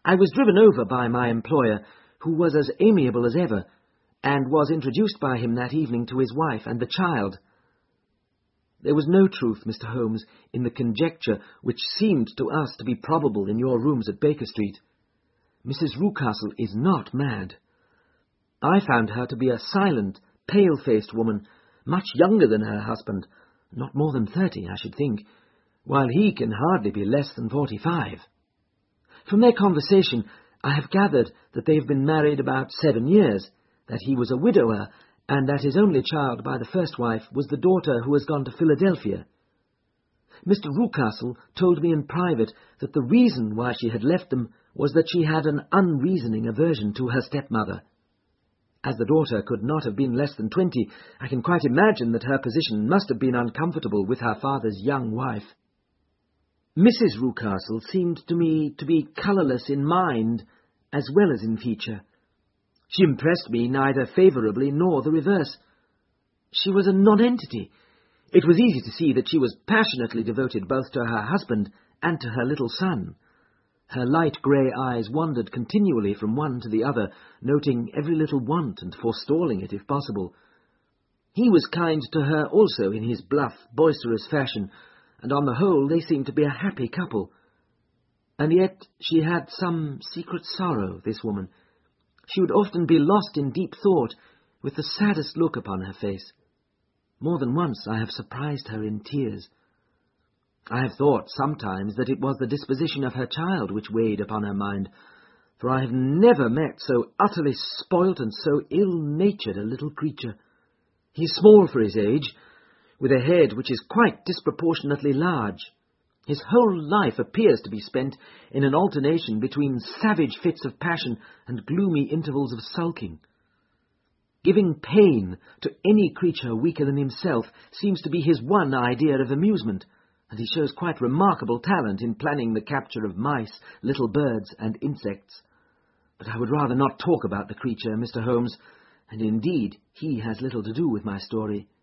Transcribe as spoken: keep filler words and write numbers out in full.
I was driven over by my employer, who was as amiable as ever, and was introduced by him that evening to his wife and the child. There was no truth, Mister Holmes, in the conjecture which seemed to us to be probable in your rooms at Baker Street. Missus Rucastle is not mad. I found her to be a silent, pale-faced woman, much younger than her husband, not more than thirty, I should think, while he can hardly be less than forty-five. From their conversation, I have gathered that they have been married about seven years, that he was a widower, and that his only child by the first wife was the daughter who has gone to Philadelphia. Mister Rucastle told me in private that the reason why she had left them was that she had an unreasoning aversion to her stepmother. As the daughter could not have been less than twenty, I can quite imagine that her position must have been uncomfortable with her father's young wife. Missus Rucastle seemed to me to be colourless in mind as well as in feature. She impressed me neither favourably nor the reverse. She was a nonentity. It was easy to see that she was passionately devoted both to her husband and to her little son. Her light grey eyes wandered continually from one to the other, noting every little want and forestalling it if possible. He was kind to her also in his bluff, boisterous fashion, and on the whole they seemed to be a happy couple. And yet she had some secret sorrow, this woman. She would often be lost in deep thought, with the saddest look upon her face. More than once I have surprised her in tears. I have thought sometimes that it was the disposition of her child which weighed upon her mind, for I have never met so utterly spoilt and so ill-natured a little creature. He is small for his age, with a head which is quite disproportionately large. His whole life appears to be spent in an alternation between savage fits of passion and gloomy intervals of sulking. Giving pain to any creature weaker than himself seems to be his one idea of amusement, and he shows quite remarkable talent in planning the capture of mice, little birds, and insects. But I would rather not talk about the creature, Mister Holmes, and indeed he has little to do with my story.